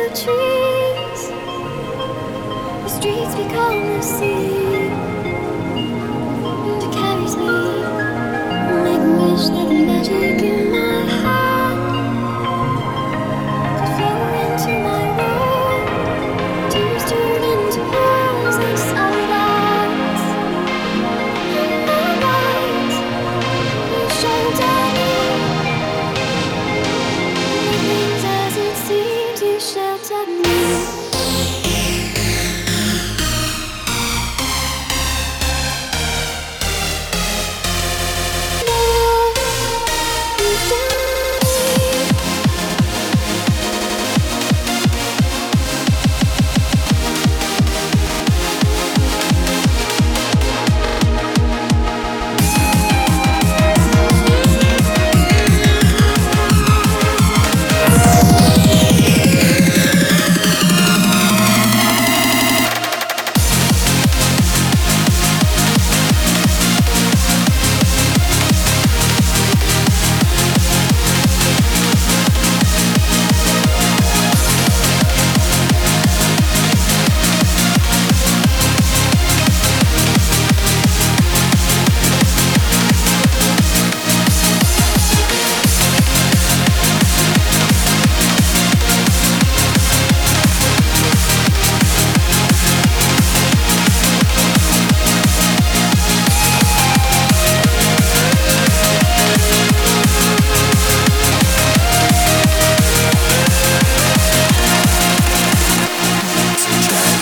trees, the streets become the sea, and it carries me. Make a wish that the magic in my heart could flow into my world. Tears turn into pearls and solid eyes, and the light will shelter me. As it seems you shelter me.